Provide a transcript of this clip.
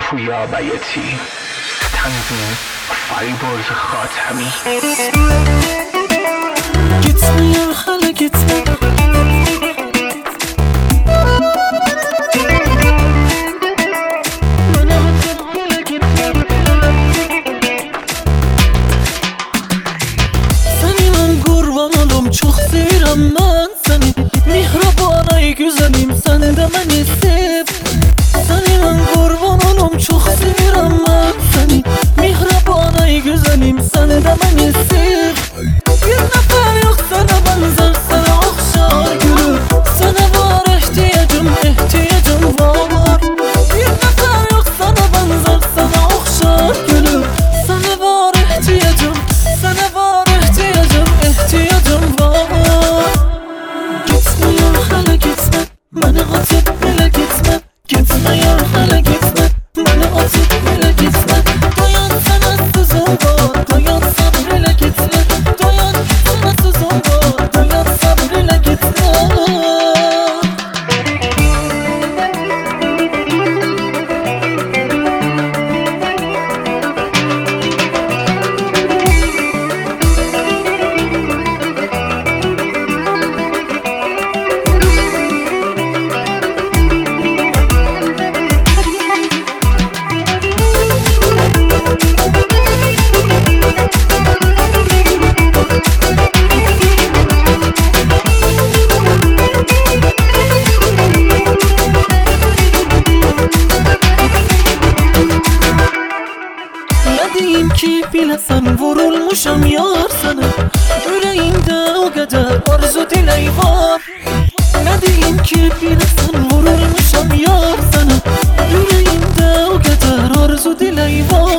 پویا بیاتی، تنظیم فریبرز خاتمی. Gitme ya hala gitme. Seni ben kurban olum, çok sevirəm mən seni. Mihraban ay güzelim, sen de beni sev. Seni ben kurban olum, çok sevirəm mən seni. Mihraban ay güzelim, sen de beni sev. Bir nefer yok sana benzer, sana okşar gülüm. Sana var ihtiyacım, ihtiyacım var. Bir nefer yok sana benzer, sana okşar gülüm. Sana var ihtiyacım, sana var ihtiyacım, ihtiyacım var. Gitme ya hala gitme, beni atıp bile gitme. Gitme ya hala gitme, beni atıp bile gitme. Dayan sana sızım var, dayan sabırla gitme. Dayan sana sızım var, dayan sabırla gitme. Ne diyeyim ki bilesən, vurulmuşam yar sana. Yüreğimde o kadar arzu diley var. Ne diyeyim ki bilesən, vurulmuşam yar sana. Yüreğimde o kadar arzu diley var.